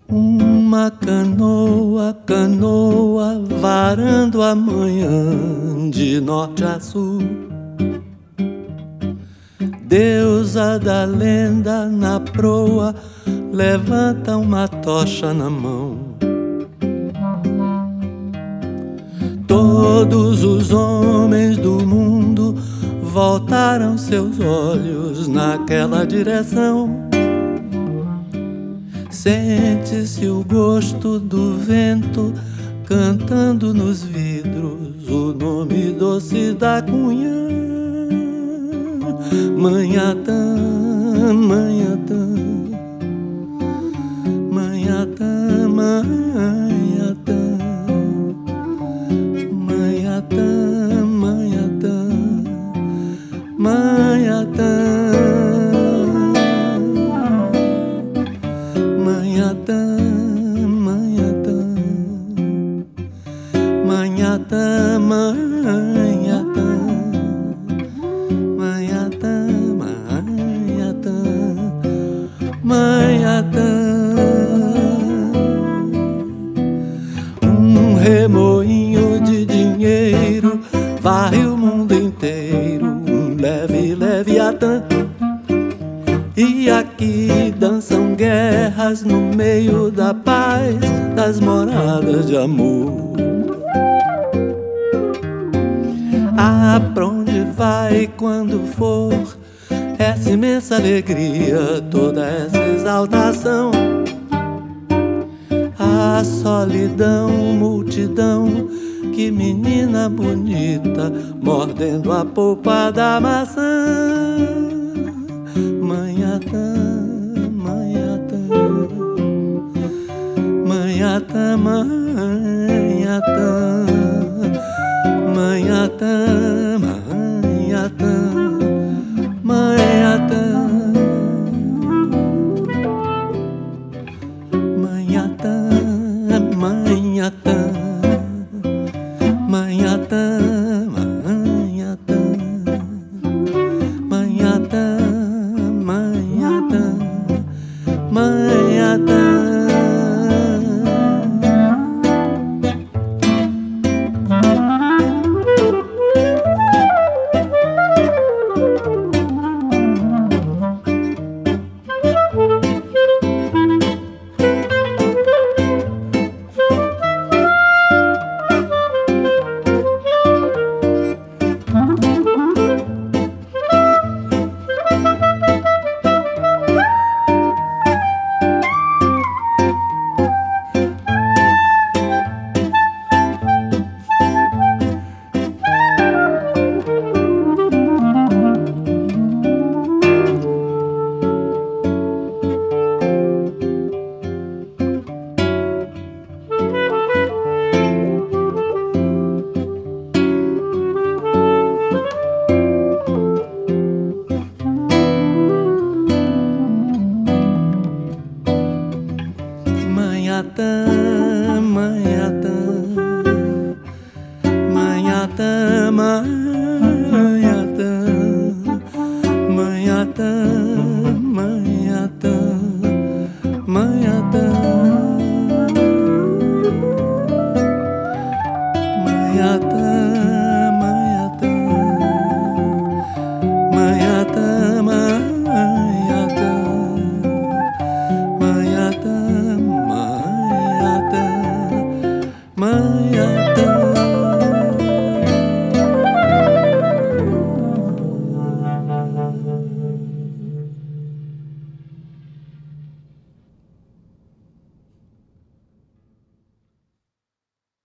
Uma canoa, canoa, varando a manhã de norte a sul. Deusa da lenda na proa, levanta uma tocha na mão. Todos os homens do mundo voltaram seus olhos naquela direção. Sente-se o gosto do vento cantando nos vidros o nome doce da cunhã. Manhatã, Manhatã, Manhatã, Manhatã, Manhatã, Manhatã, Manhatã, Manhatã, Manhatã, Manhatã, Manhatã, Manhatã. Um remoinho de dinheiro varre o mundo inteiro, um leve leviatã. E aqui dançam guerras no meio da paz das moradas de amor. Ah, pra onde vai quando for essa imensa alegria, toda essa exaltação? A solidão, multidão, que menina bonita, mordendo a polpa da maçã. Manhatã, Manhatã, Manhatã, Manhatã, Manhatã, Manhatã, Manhatã, Manhatã, Manhatã, Manhatã, Manhatã, Manhatã, Manhatã, Manhatã. Manhatã.